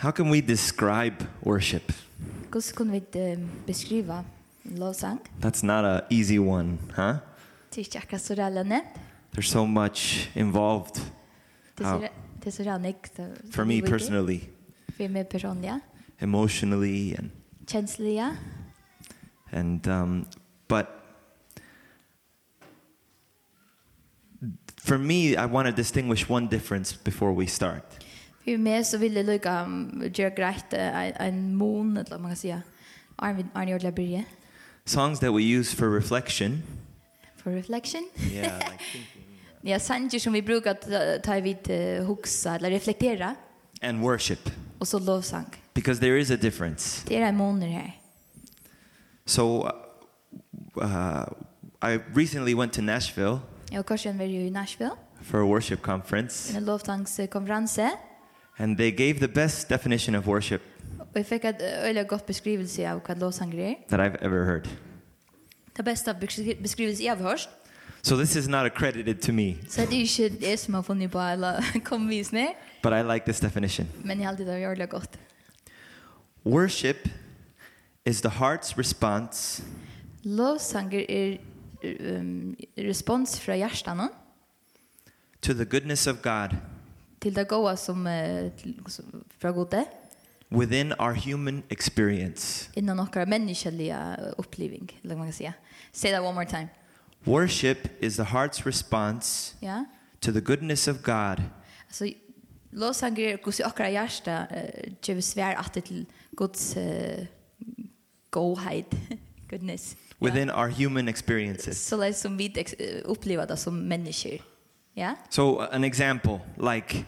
How can we describe worship? Hvordan kunne vi beskriva lovsang? That's not an easy one, huh? Det ikke akkurat så relevant. There's so much involved. Det er så relevant. For me personally, For meg personlig. emotionally, Kjenslige. but for me, I want to distinguish one difference before we start. For meg så vil jeg lukke gjøre greit en mån, eller man kan si. Arne gjør det bryr. Songs that we use for reflection. For reflection. Yeah, like thinking. Ja, sanger som vi brukar ta vid huxa eller reflektera. And worship. Och så lovsang. Because there is a difference. Det är en månad här. So I recently went to Nashville Jag kanske var ju i Nashville. for a worship conference. En lovsangskonferens. And they gave the best definition of worship Och jag fick ett öliga gott beskrivelse av vad lovsang är. that I've ever heard. Det bästa beskrivelse jag har hört. So this is not accredited to me, Så det är ju det som har funnit på alla komvisningar. but I like this definition. Men jag alltid har gjort det gott. Worship is the heart's response Lovsang är respons från hjärtan to the goodness of God till det goda som från Gode within our human experience. innan några mänskliga uppleving, eller man kan säga. Say that one more time. Worship is the heart's response Ja. to the goodness of God Alltså lovsang är hur akra hjärta ger svär att till Guds godhet, goodness. within our human experiences. Så det som vi upplever det som människor. Ja. So an example, like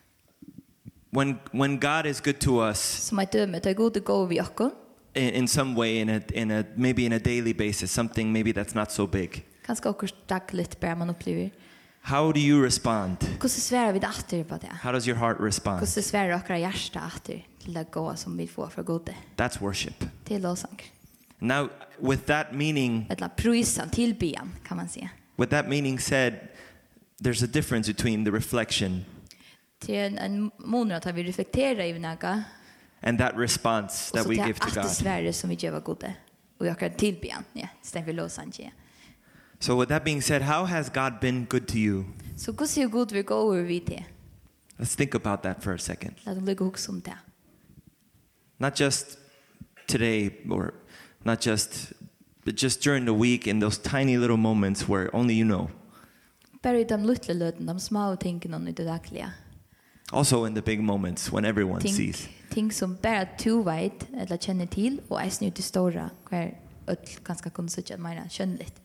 when God is good to us Som ett döme, det är god gå vi också. in some way, maybe in a daily basis, something maybe that's not so big. Kanske också dagligt bara man upplever. How do you respond? Hur svär vi åter på det? How does your heart respond? Hur svär akra hjärta åter till det goda som vi får för Gode. That's worship. Till lovsang. Now, with that meaning, Eller prisan, tillbyan kan man säga. with that meaning said, there's a difference between the reflection Till en månad att vi reflekterar i något. and that response that we give to Och så God. till Sverige som vi gör Gode. Och jag kan tillbyan, ja, stämmer för lovsang. Ja. So with that being said, how has God been good to you? Så hur ser Gud vi går över vid det? Let's think about that for a second. Låt oss lägga huxa om det. Not just today or not just, but just during the week in those tiny little moments where only you know. Bara i de lilla löten, de små tingen i det dagliga. Also in the big moments when everyone sees. Ting som bara du vet eller känner till och är snudd till stora kvar ganska konstigt mer kännligt.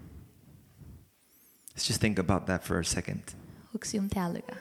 Let's just think about that for a second. Huxa om det alliga.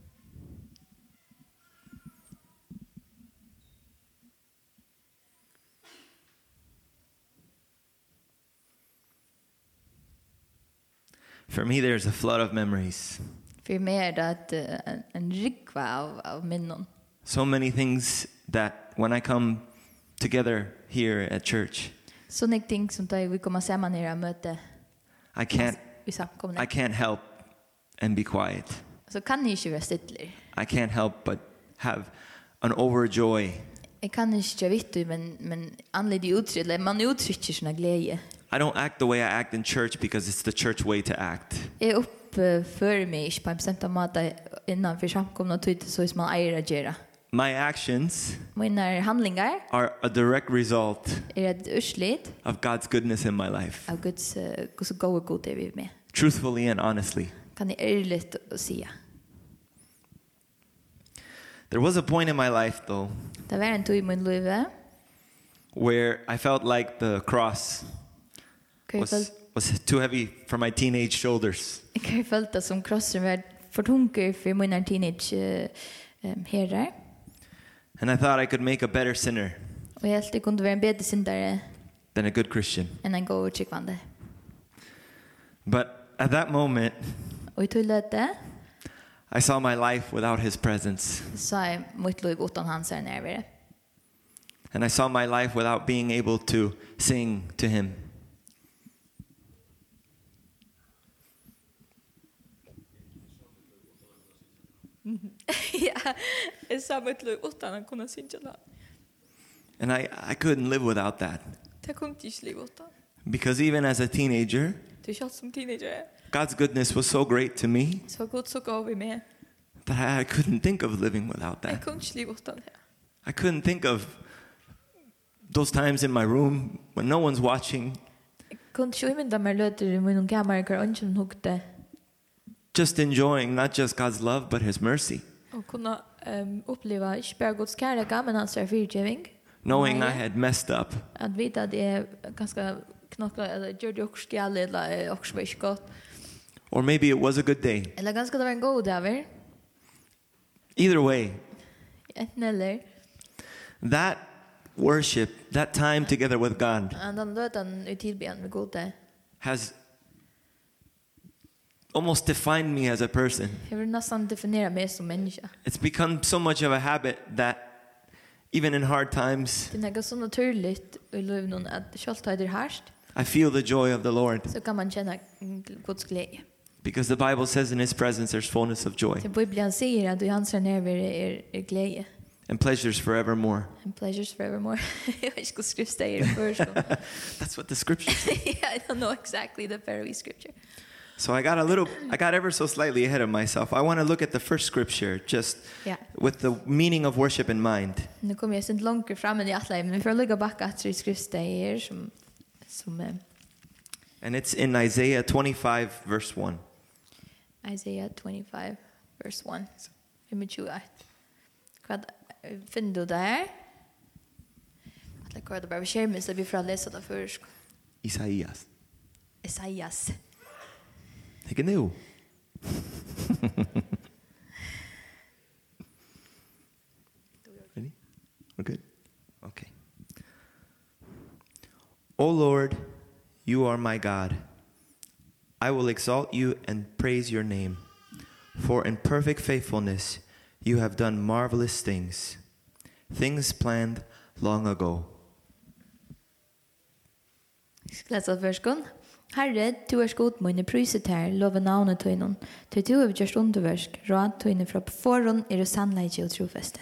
For me, there's a flood of memories. För mig är det en rikva av minnen. So many things that when I come together here at church, Sådana ting som tar vi kommer samman här och möte. I I can't help and be quiet. Så kan ni inte vara stilla. I can't help but have an overjoy. Jag kan inte veta men anledning uttryck man uttrycker såna glädje. I don't act the way I act in church because it's the church way to act. Jag uppför mig inte på en bestämd måte innanför samkomna tid så som man äger att göra. My actions Mina handlingar are a direct result är ett urslit of God's goodness in my life. av Guds så goda god är vi med. Truthfully and honestly. Kan ni ärligt säga. There was a point in my life though Det var en tid i min liv where I felt like the cross was too heavy for my teenage shoulders. Jag felt det som krossen var för tunga för mina teenage herrar. And I thought I could make a better sinner Och jag alltid kunde vara en bättre syndare than a good Christian. än en god tryckvande. But at that moment, Och i tullet I saw my life without his presence. så är mitt liv utan hans närvaro. And I saw my life without being able to sing to him. Ja, det samma ett liv utan att kunna synja det. And I couldn't live without that. Det kunde inte liv utan. Because even as a teenager, Du är som teenager. God's goodness was so great to me Så gott så gav vi med. that I couldn't think of living without Jag that. kunde inte liv utan det. I couldn't think of those times in my room when no one's watching, Jag kunde inte invända mig löter i min kammare och inte hugde. just enjoying not just God's love, but His mercy. Och kunna uppleva inte bara Guds kärlek, men hans förgivning. Knowing I had messed up, Att veta att det är ganska knockla eller gör det också skall eller också inte gott. or maybe it was a good day. Eller ganska det var en god dag. Either way, Eller that worship, that time together with God den löten i tillbedjan med gode. has almost defined me as a person. Jag vill nästan definiera mig som människa. It's become so much of a habit that even in hard times, Det är något så naturligt i livet att självt är det härst, I feel the joy of the Lord. så kan man känna Guds glädje. Because the Bible says in His presence there's fullness of joy Så Bibeln säger att i hans närvaro är glädje. and pleasures forevermore. And pleasures forevermore. Jag vet inte vad skrift säger först. That's what the scripture says. I don't know exactly the very scripture. So I got ever so slightly ahead of myself. I want to look at the first scripture just Ja. with the meaning of worship in mind. Nu kommer jag sen långt fram än i alla, men vi får lägga backa till skriftställen som And it's in Isaiah 25 verse 1. Isaiah 25 verse 1. Nummer 21. Vad finner du där? Att lägga det bara skärmen så vi får läsa det först. Isaías. Esaias. Take a new. Ready? We're good? Okay. O Lord, you are my God. I will exalt you and praise your name. For in perfect faithfulness you have done marvelous things, things planned long ago. Läsa förskon. Herre, du är god mine priset her, lova navnet tøynon. Du har gjort underversk, rad tøyne fra forhånd du sannleik og trofeste.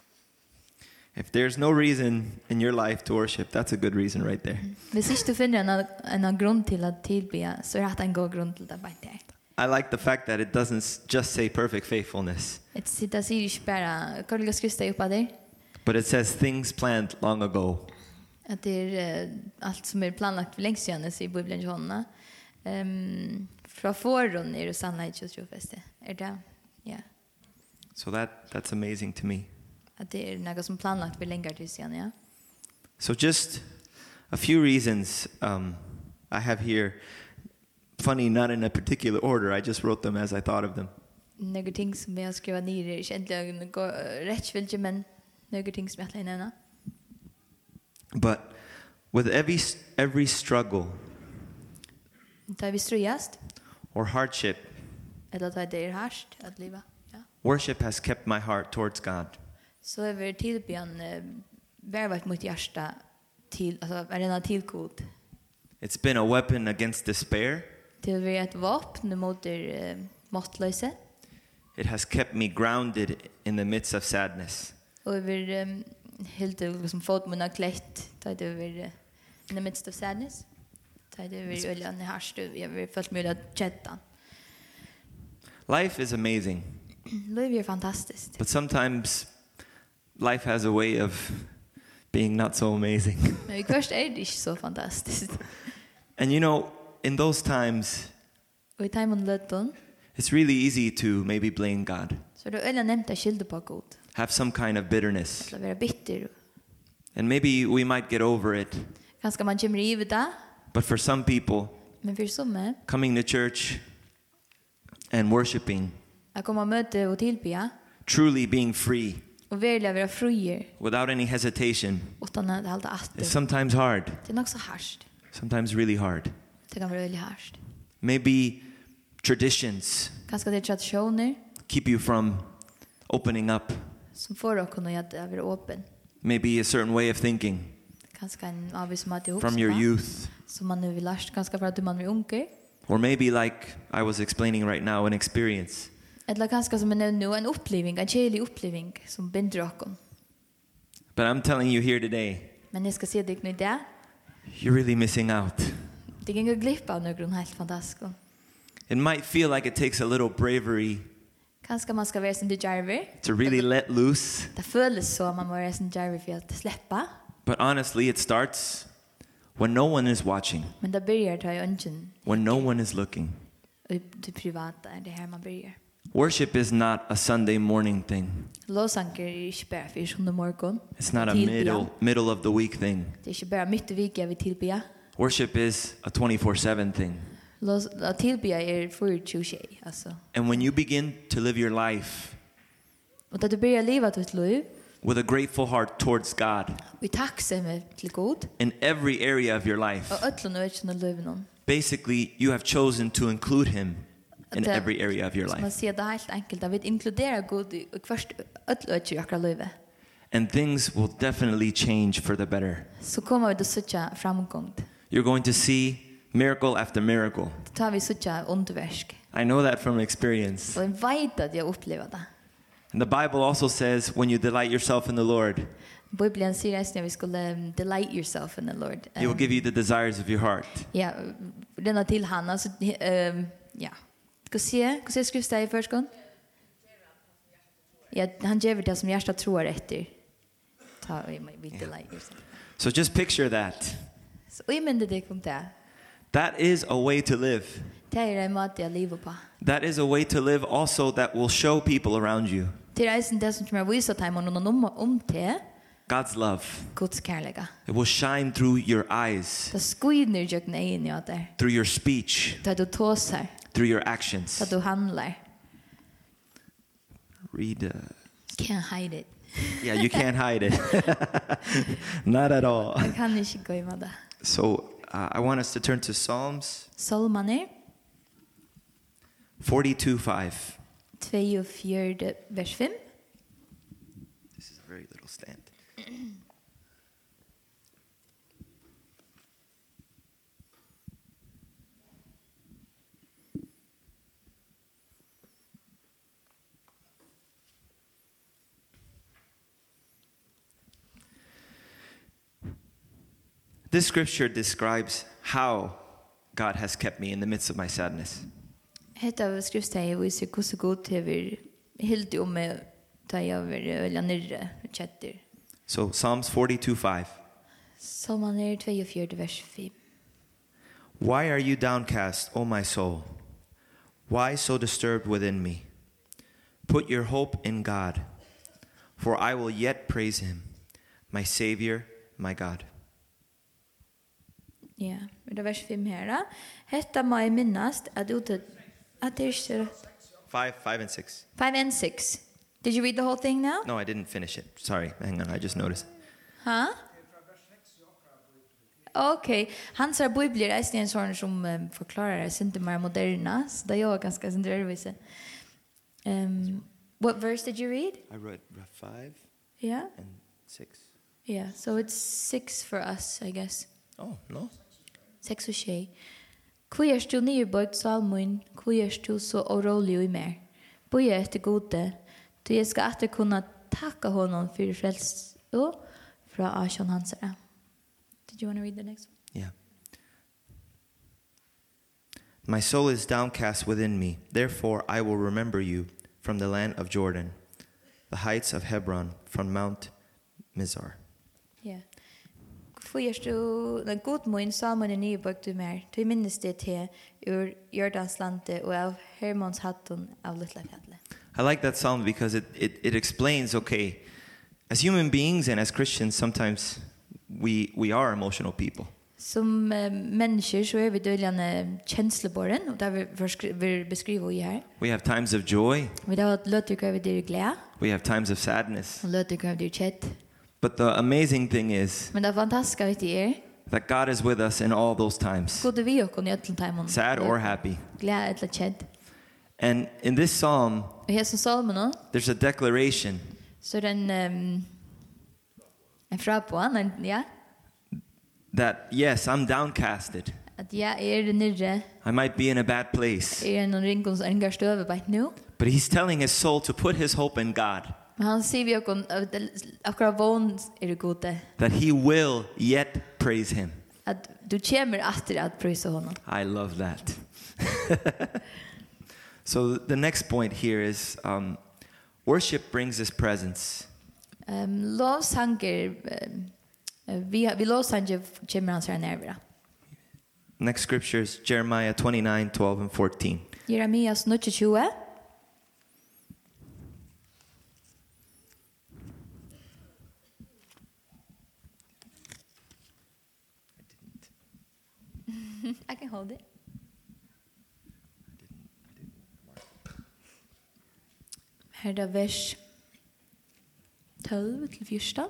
If there's no reason in your life to worship, that's a good reason right there. Hvis ikke du finner en grunn til at tilbe, så det en god grunn til det bare der. I like the fact that it doesn't just say perfect faithfulness, Det sier ikke bare, hva vil jeg skrive opp av det? but it says things planned long ago. At det alt som planlagt for lengst siden, sier Bibelen til hånda. Fra forhånd du sannleik og trofeste. Det? Ja. So that's amazing to me. At det noe som planlagt for lengre til siden, ja. So just a few reasons I have here. Funny, not in a particular order. I just wrote them as I thought of them. Några ting som jag skriver ner är egentligen rättsvilje, men några ting som jag har nämna. But with every struggle Tar vi ströjast, or hardship, eller tar det härst att leva. Ja. worship has kept my heart towards God. Så är vi tillbjörn värvat mot hjärta till, alltså varenda tillgod. It's been a weapon against despair. Det är ett vapen mot måttlöse. It has kept me grounded in the midst of sadness. Och vi helt liksom fått mina klätt, tar det över in the midst of sadness. Tar det över öljan i härst, jag vill först möjligt att chatta. Life is amazing, Liv är fantastiskt. but sometimes life has a way of being not so amazing. Men i först är det inte så fantastiskt. And you know, in those times, Och i timon lötten, it's really easy to maybe blame God, så det är öliga nämnt att skilda på god. have some kind of bitterness. Att vara bitter. And maybe we might get over it. Kanske man kommer i det, But for some people, men för som coming to church and worshiping, att komma möte och tillbe truly being free, och verkligen vara frier without any hesitation, utan att hålla is efter. sometimes hard, Det är nog så harsht. sometimes really hard. Det kan vara väldigt harsht. Maybe traditions Kanske det är traditioner keep you from opening up. som får oss kunna att vara öppen. Maybe a certain way of thinking Kanske en avvismat ihop from your youth. som man nu vill lärt. Kanske för att man är unge. Or maybe like I was explaining right now, an experience. Eller kanske som en nu en upplevelse, en kärlig upplevelse som binder oss. But I'm telling you here today, Men jag ska säga det nu där. you're really missing out. Det kan gå glippa av någon helt fantastisk. It might feel like it takes a little bravery Kanske man ska vara sin djärver. to really let loose. Det känns så man måste vara sin djärver för att släppa. But honestly, it starts when no one is watching, Men det börjar ta i ungen. when no one is looking. Det privata är det här man börjar. Worship is not a Sunday morning thing. Lovsanger är inte bara för söndag morgon. It's not a middle of the week thing. Det är inte bara mitt i veckan vi tillber. Worship is a 24/7 thing. Att tillbe är för 20, alltså. And when you begin to live your life Och då du börjar leva ditt liv, with a grateful heart towards God vi tacksamma till Gud, in every area of your life, och öllun och öllun och liven. basically you have chosen to include him in Det- every area of your Man life. ser det helt enkelt, att vi inkluderar Gud i först öll i akra livet. And things will definitely change for the better. Så kommer vi att söka framgång. You're going to see miracle after miracle. Då tar vi söka underverk. I know that from experience. Och jag vet att jag upplever det. And the Bible also says when you delight yourself in the Lord, Bibeln säger att vi skulle delight yourself in the Lord. he will give you the desires of your heart. Ja, denna till han, alltså, ja. Hur ser skriften i förskon? Ja, han ger det som hjärtat tror efter. Ta och vi delight yourself. So just picture that. Så jag minns det kom där. That is a way to live. Det är en mat jag lever på. That is a way to live also that will show people around you Det är det som kommer visa till mig om det. God's love. Guds kärlek. It will shine through your eyes, Det skiner jag nej ni där. through your speech, Där du tåsar, through your actions. där du handlar. Read. Can't hide it. Yeah, you can't hide it. Not at all. Jag kan inte gå med det. So I want us to turn to Psalms Salmaner 42:5. 42 vers 5. This is a very little stand. This scripture describes how God has kept me in the midst of my sadness. Hetta skriftstegn visar hur god över helt om med ta över eller nere chatter. So Psalms 42:5. Salmaner 42 vers 5. Why are you downcast, O my soul? Why so disturbed within me? Put your hope in God, for I will yet praise him, my Savior, my God. Ja, det vers 5 här. Hetta må minnast att att det är 5 and 6. 5 and 6. Did you read the whole thing now? No, I didn't finish it. Sorry, hang on, I just noticed. Huh? Okej, hans bibler är en sån som förklarar det inte mer moderna, så det är ganska centrervise. What verse did you read? I read 5 Yeah. and 6. Yeah, so it's 6 for us, I guess. Oh, no. 6 och 6. Hvor er du nyrbøyd salmen, hvor er du så orolig i mer? Bøye etter gode, du jeg skal etter kunne takke honom for frels og fra Asjon Hansara. Did you want to read the next one? Yeah. My soul is downcast within me. Therefore, I will remember you from the land of Jordan, the heights of Hebron, from Mount Mizar. Ja. Hvor er du, den god mån salmen er nyrbøyd i mer, du minnes det til ur Jordanslandet og av Hermons hatten av Littla fjallet. I like that psalm because it explains, okay, as human beings and as Christians, sometimes we are emotional people. Som människor så är vi döljande känsloborren och där vi beskriver i här. We have times of joy. Vi har låtit över det glädje We have times of sadness. och låtit över det chat. But the amazing thing is Men det fantastiska vet är that God is with us in all those times, god vi och i alla timon. sad or happy. Glädje eller chat. And in this psalm, Och här som salmen there's a declaration så den en frapån, ja, that, yes, I'm downcasted. att jag är nere, I might be in a bad place, är någon ringons engarstöver på nu. But he's telling his soul to put his hope in God, Men han sier vi akkurat vån gode. that he will yet praise him. At du kommer atter at prøyse honom. I love that. So the next point here is worship brings his presence. Lovsanger, vi lovsanger kommer hans her nærvara. Next scripture is Jeremiah 29, 12 and 14. Jeremias 29. I can hold it. Her er vers 12 til 14.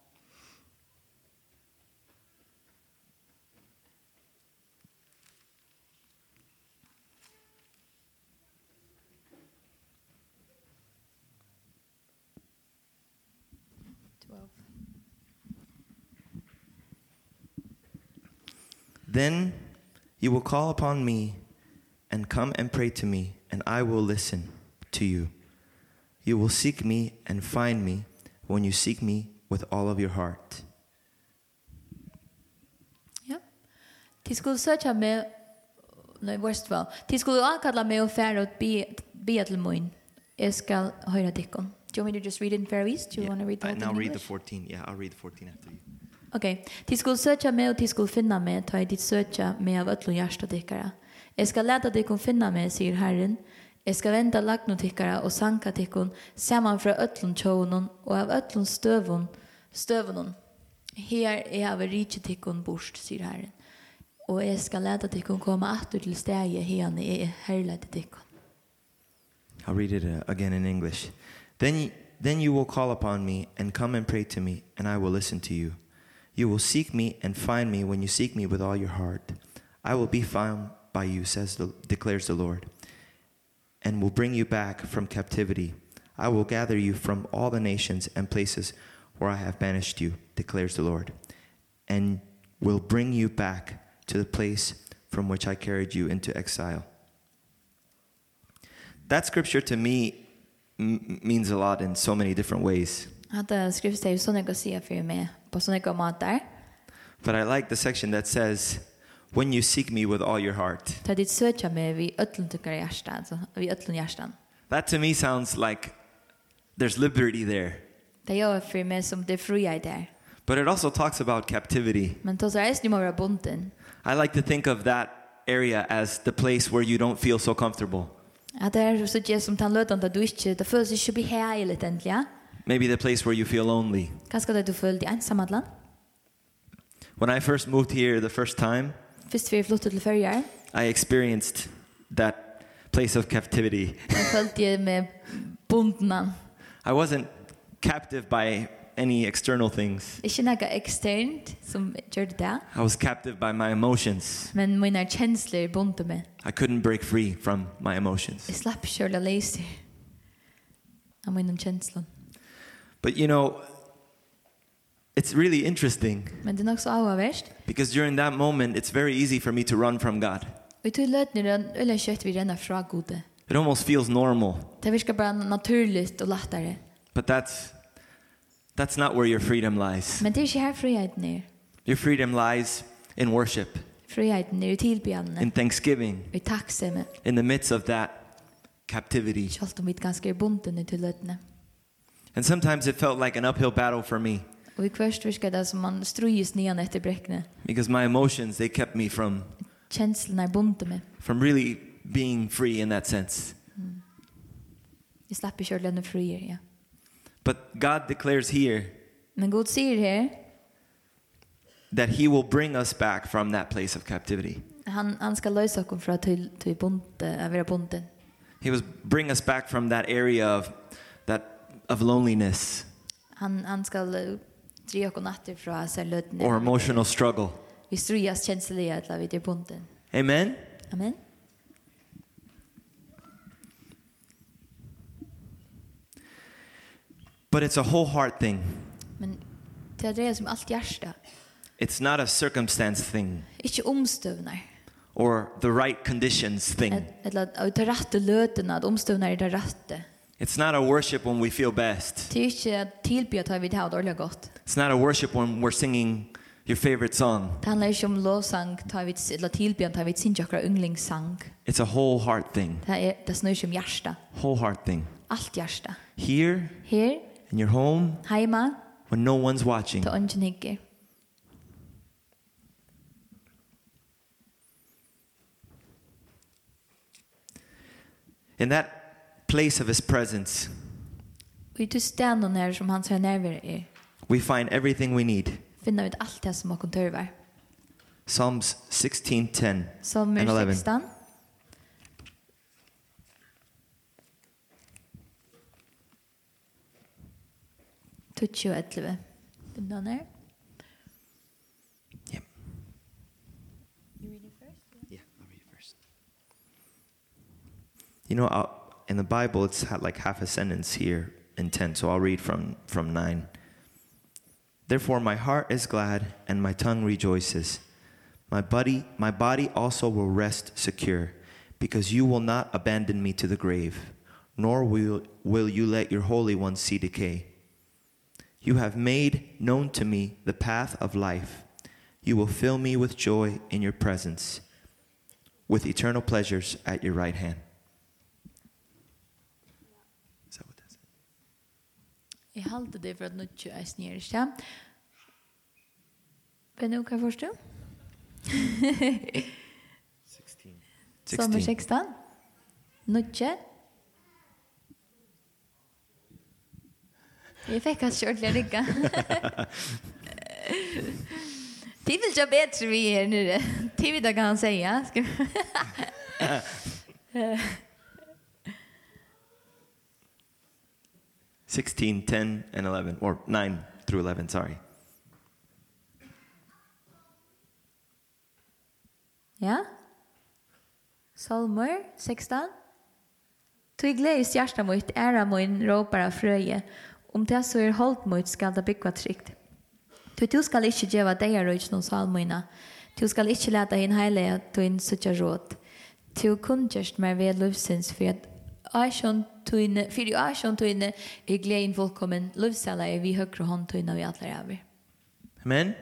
Then you will call upon me and come and pray to me, and I will listen to you. You will seek me and find me when you seek me with all of your heart. Ja. De skulle søke meg, nei, vers 12. De skulle ankalla meg og fære og be til mun. Jeg skal høre dikken. Do you want me to just read it in Faroese? Do you want to read the whole And thing I'll in read the English? 14. Yeah, I'll read the 14 after you. Okay. De skulle søke meg og de skulle finne meg, ta de søke meg av øtlen hjärsta dikkara. Jeg skal lete dikken finne meg, sier Herren. Jeg skal vente lagno dikkara og sanka dikken saman fra øtlen tjånen og av øtlen støvnen. Her er av rike dikken bort, sier Herren. Og jeg skal lete dikken komme atter til stegi hene i herleide dikken. I'll read it again in English. Then you will call upon me and come and pray to me, and I will listen to you. You will seek me and find me when you seek me with all your heart. I will be found by you, declares the Lord, and will bring you back from captivity. I will gather you from all the nations and places where I have banished you, declares the Lord, and will bring you back to the place from which I carried you into exile. That scripture to me means a lot in so many different ways. Hadde skriftet jo sånn jeg å si for meg på sånne jeg måter. But I like the section that says, when you seek me with all your heart. Ta ditt søkja med vi øtlen tykkere hjärsta, altså vi øtlen hjärstan. That to me sounds like there's liberty there. Det gjør for meg som det fria der. But it also talks about captivity. Men då så är det ju mer bunden. I like to think of that area as the place where you don't feel so comfortable. Att det är så just som han löt att du inte det förs inte bli här lite äntligen. Maybe the place where you feel lonely. Kanske det du föll dig ensam allan. When I first moved here the first time, Först vi flyttade till förra. I experienced that place of captivity. Jag följde med bunden. I wasn't captive by any external things. Inte något externt som gör det. I was captive by my emotions. Men mina känslor bundna mig. I couldn't break free from my emotions. Jag slapp köra lazy. Av mina känslor. But you know, it's really interesting Men det är nog så avvärst. because during that moment, it's very easy for me to run from God. Vi tog lötner eller kött vi renna fra gode. It almost feels normal, Det verkar bara naturligt och lättare. but that's not where your freedom lies. Men det är inte här friheten är. Your freedom lies in worship, Friheten är i tillbjörnen. in thanksgiving, Vi tacksamma. in the midst of that captivity. Kjalt om vi ganska är bunden till lötne. And sometimes it felt like an uphill battle for me Och i kvörst verkar det som man strujas nian efter bräckne. because my emotions, they kept me Känslorna är bunden med. from really being free in that sense. Jag slapp köra den frier, ja. But God declares here Men God säger här, that he will bring us back from that place of captivity. han ska lösa oss från till bunde, att vara bunden. He will bring us back from that area of loneliness Han ska dra oss natter från sig lötne. or emotional struggle. Vi strujas känsliga att vi är bunden. Amen? Amen. But it's a whole heart thing. Men det är det som allt hjärsta. It's not a circumstance thing. Inte omstövnar. or the right conditions thing. Eller att ta rätt lötena, att omstövna är det rätta. It's not a worship when we feel best. Det är inte att tillbe att vi har det ordentligt gott. It's not a worship when we're singing your favorite song. Det handlar inte om lovsang, eller tillbe att vi synger vår yndlingssang. It's a whole heart thing. Det snurrar sig om hjärta. Whole heart thing. Allt hjärta. Here, Här, in your home, hemma, when no one's watching. till ungen hygger. In that place of his presence, Vi till stenen här som hans närvaro är. we find everything we need. Finner vi allt det som man törvar. Psalms 16:10 Psalmer and 11. 16. Tutsi och 11. Finner han här? Yep. You read it first? Yeah, I'll read it first. You know, in the Bible, it's like half a sentence here in 10, so I'll read from 9. Therefore, my heart is glad and my tongue rejoices. My body also will rest secure, because you will not abandon me to the grave, nor will you let your Holy One see decay. You have made known to me the path of life. You will fill me with joy in your presence, with eternal pleasures at your right hand. Is that what that says? Jeg halte det for at nå ikke er snirrst. Men nå, hva forstår du? 16. Sommer 16. Nå ikke. Jeg fikk ha kjørt litt rikka. Det vil ikke bedre vi er nere. Det vil da kan han säga. 16, 10, and 11, or 9 through 11, sorry. Ja. Salmer 16. Tog gledes hjärsta mot ära min råpar av fröje. Om det så holdt mot skal det bygga trygt. Du skal ikke gjøre deg røyts noen salmøyna. Du skal ikke lete hin heilige til en suttja råd. Du kun gjørst mer ved livsins for at Asjon tøyne er gleden fullkommen livsala er vi høyre hånd tøyne vi atler over. Amen?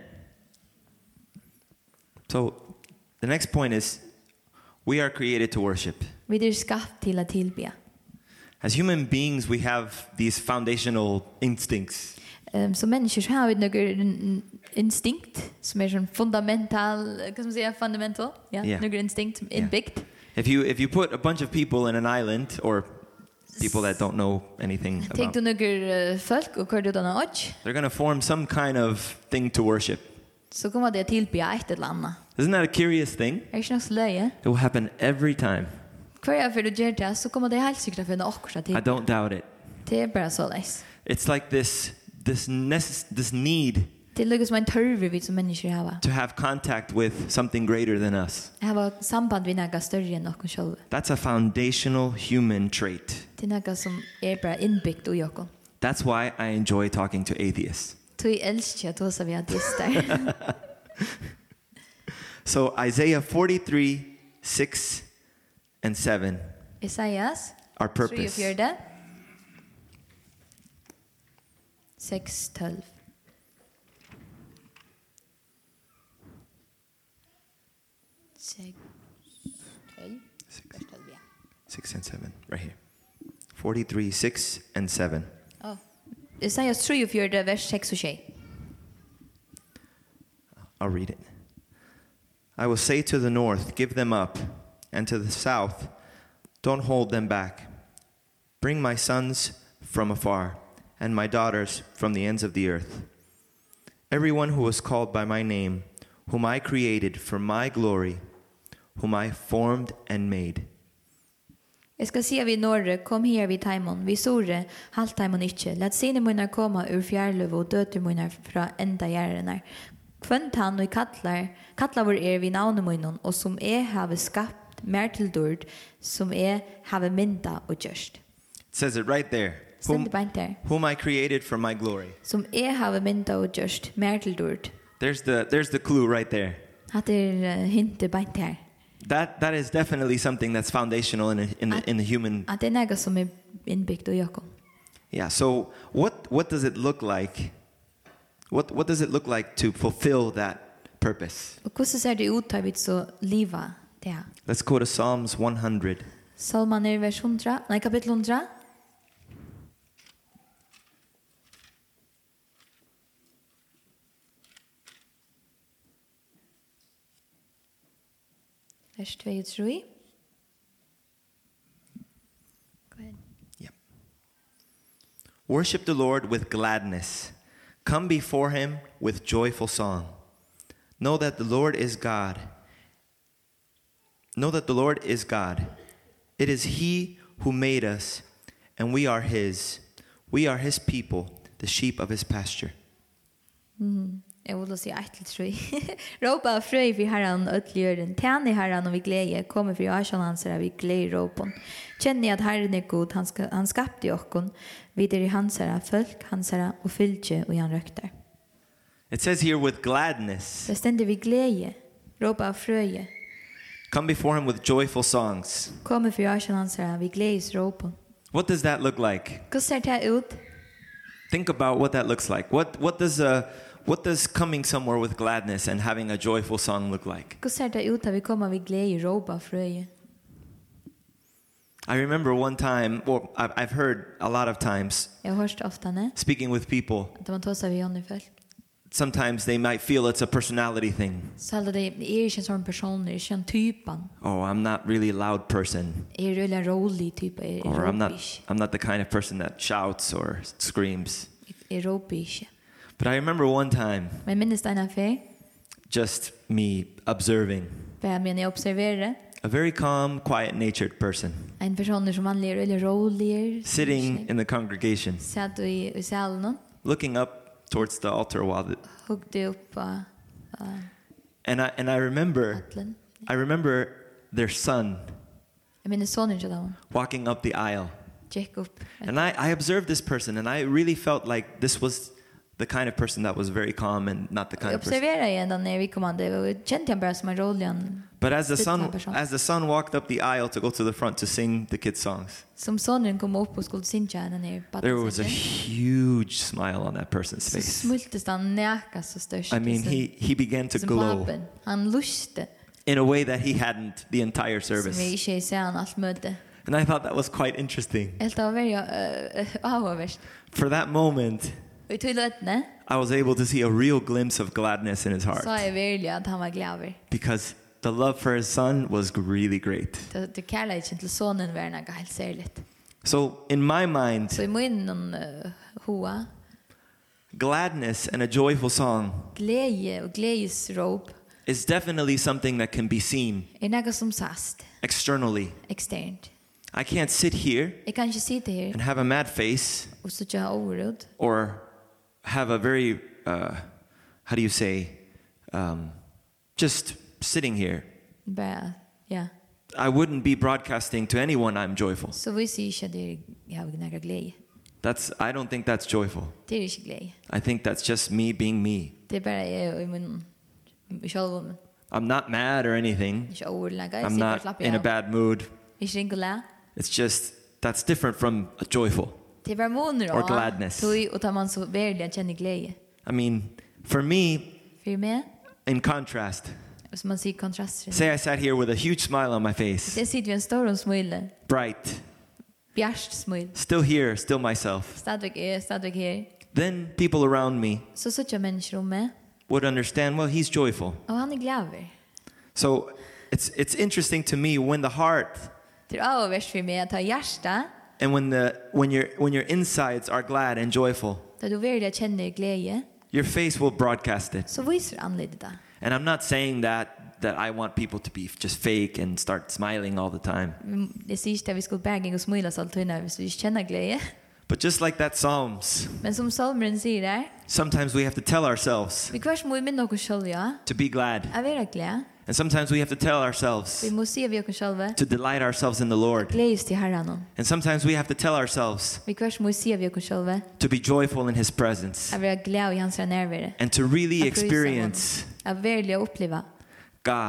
So, the next point is, we are created to worship. Vi er skapt til å tilbe. As human beings, we have these foundational instincts. Som människor har vi några instinkt som är sån fundamental, kan man säga fundamental? Ja, Yeah. några instinkt som inbyggt. If you put a bunch of people in an island, or people that don't know anything Tänk about, du några folk och kör du den och they're going to form some kind of thing to worship. så kommer det tillbe ett eller annat. Isn't that a curious thing? Är det inte så löje? It will happen every time. Kvar jag för du gör det så kommer det helt säkert för något att I don't doubt it. det är bara så läs. It's like this need Det lyckas man törver vi som människor har. to have contact with something greater than us. Jag har samband med något större än någon själv. That's a foundational human trait. Det är något som är bara inbyggt i oss. That's why I enjoy talking to atheists. Du älskar att oss vi ateister. So Isaiah 43, 6 and 7, Isaias our purpose. 3:4. 6:12. 6 and 7, right here. 43, 6 and 7. Oh. Isaias 3:4 vers 6 och 7. I'll read it. I will say to the north, give them up, and to the south, don't hold them back. Bring my sons from afar, and my daughters from the ends of the earth. Everyone who was called by my name, whom I created for my glory, whom I formed and made. Jag ska se vid norre, kom her vid taimon, vid sore, halt taimon ikkje. Lät sine munnar komma ur fjärlöv och döter munnar fra enda järrenar. Kvönt han och kallar vår vid navnemunnon, och som have skapt mer til dord, som have mynda og gjørst. It says it right there. Stend beint der. Whom I created for my glory. Som have mynda og gjørst, mer til dord. There's the clue right there. At hinte beint her. That is definitely something that's foundational in the human. Att det är något som är inbyggt i Jakob. Yeah. So what does it look like? What does it look like to fulfill that purpose? Och hur ser det ut att vi så liva det? Let's go to Psalms 100. Salman är vers 100, nej kapitel 100. Vers 2 och 3. Go ahead. Yep. Worship the Lord with gladness. Come before him with joyful song. Know that the Lord is God. Know that the Lord is God. It is he who made us, and we are his. We are his people, the sheep of his pasture. Jag vill säga 1-3. Ropa fröj för Herren ödljören. Tjän i Herren och vi glädje. Kommer för jag hans här vi glädje ropen. Känner att Herren är god. Han skapte oss. Vidare i hans här folk, hans här och fylltje och han rökter. It says here with gladness. Det ständer vi glädje. Ropa fröje. Come before him with joyful songs. Kommer för jag hans här vi glädjes ropen. What does that look like? Hur ser det ut? Think about what that looks like. What does coming somewhere with gladness and having a joyful song look like? Hur ser det ut att vi kommer vi glädje ropa fröje? I remember one time, or I've heard a lot of times, Jag har hört ofta speaking with people, att man tar sig vid honom folk. sometimes they might feel it's a personality thing. Så det är inte en sån person, det är inte en typen. Oh, I'm not really a loud person. Är really rolig typ, är Or ropish. I'm not the kind of person that shouts or screams. Är ropish. But I remember one time, Men minns den affär? just me observing Bara men jag observerar a very calm, quiet-natured person en person som man är eller rolig. sitting in the congregation, Satt i salen looking up towards the altar while huggde upp and I remember atlen. their son Jag minns sonen till dem. walking up the aisle. Check upp. And I observed this person, and I really felt like this was the kind of person that was very calm and not the kind of person. Observera igen när vi kommande och kände jag bara som en rolig. But as the son walked up the aisle to go to the front to sing the kids' songs, Som sonen kom upp och skulle synja den här there was a huge smile on that person's så face. smultes han näka så störst. I mean, he began to glow Han luste. in a way that he hadn't the entire Som vi service. inte ser han allt möte. And I thought that was quite interesting. Helt av varje avvärst. For that moment, Och till det I was able to see a real glimpse of gladness in his heart så är verkligen att han var glad. because the love for his son was really great. Det kärleken till sonen var något helt särskilt. So in my mind, Så i munnen hoa, gladness and a joyful song glädje och glädjesrop is definitely something that can be seen är något som sast, externally. externt. I can't sit here Jag kan inte sitta här and have a mad face och så jag orod. or have a very, how do you say, just sitting here. Bara, ja. I wouldn't be broadcasting to anyone I'm joyful. Så vi ser inte det jag har några glädje. I don't think that's joyful. Det är inte glädje. I think that's just me being me. Det är bara jag i min själv. I'm not mad or anything. Inte ordlaga. I'm not in a bad mood. Inte ringla. It's just, that's different from a joyful. Det var månader Or gladness. och tar man så verkligen känner glädje. I mean, for me, För mig, in contrast, som man ser kontraster. say I sat here with a huge smile on my face, Det sitter vi en stor smile. bright, Bjärst smile. still here, still myself. Stadvik här. Then people around me Så jag människor om mig. would understand, well, he's joyful. Och han är glad. So it's interesting to me when the heart Det är avvärst för mig att ha hjärta. and when your insides are glad and joyful, Där du verkligen känner glädje. your face will broadcast it. Så visar anledet det. And I'm not saying that I want people to be just fake and start smiling all the time. Det säger inte att vi ska bäga och smila så alltid när vi känner glädje. But just like that Psalms, Men som salmeren säger där. sometimes we have to tell ourselves Vi kvar må minna oss själva. to be glad. Är vara glad. And sometimes we have to tell ourselves Vi måste se vi oss själva. to delight ourselves in the Lord. Glädjes till Herren. And sometimes we have to tell ourselves Vi kvar måste se vi oss själva. to be joyful in his presence Är vara glad i hans närvaro. and to really Att prisa experience honom. Att verkligen uppleva God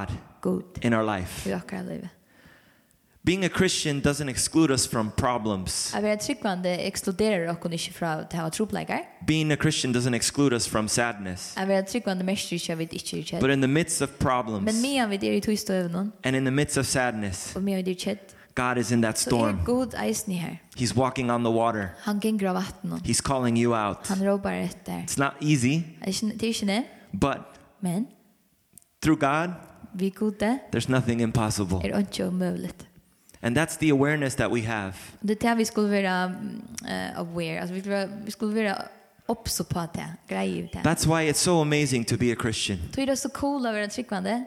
god in our life. i okkara liv. Being a Christian doesn't exclude us from problems. Jag vet tryckvande exkluderar och inte från att ha tropläggar. Being a Christian doesn't exclude us from sadness. Jag vet tryckvande mest jag vet inte. But in the midst of Men problems medan vi är i tystnaden and in the midst of sadness, och medan vi är chet. God is in that Så storm. god eisen här. He's walking on the water. Han gänger av vattnet. He's calling you out. Han ropar efter. It's not easy, Det är inte det. but Men through God, vi gode there's nothing impossible. är inte omöjligt. And that's the awareness that we have. Det är vi skulle vara aware. Alltså vi skulle vara uppså på det. Grejer det. That's why it's so amazing to be a Christian. Då är det så cool att vara tryckvande.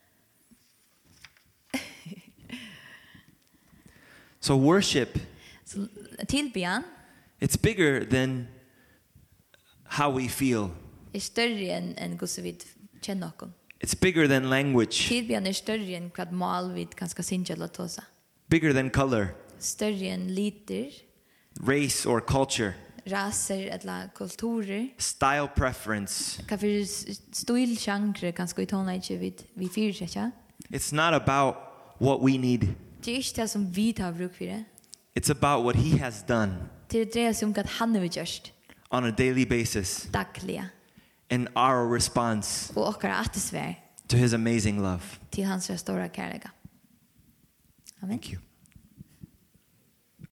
So worship, Så tillbyan it's bigger than how we feel. är större än hur så vi känner oss. It's bigger than language, Tillbyan är större än vad mal vi kanske synja eller tosa. bigger than color, Större än liter, race or culture, raser eller kulturer. style preference. Kan för stilgenre kanske i tonlage vi fyrsätta. It's not about what we need. Det är inte det som vi tar bruk för det. It's about what he has done Det dreier sig om att han har gjort on a daily basis dagliga and our response och okkara attesvär to his amazing love. till hans stora kärleka. Amen. Thank you.